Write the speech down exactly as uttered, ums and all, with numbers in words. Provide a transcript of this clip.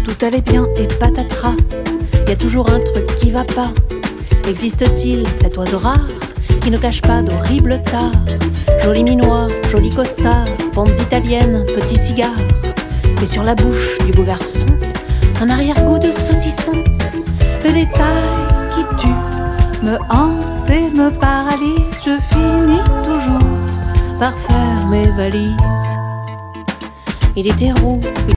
tout allait bien et patatras. Y a toujours un truc qui va pas. Existe-t-il cet oiseau rare qui ne cache pas d'horribles tares? Joli minois, joli costard, pentes italiennes, petit cigare. Et sur la bouche du beau garçon, un arrière-goût de saucisson. Le détail qui tue me hante et me paralyse. Je finis toujours par faire mes valises. Il était roux.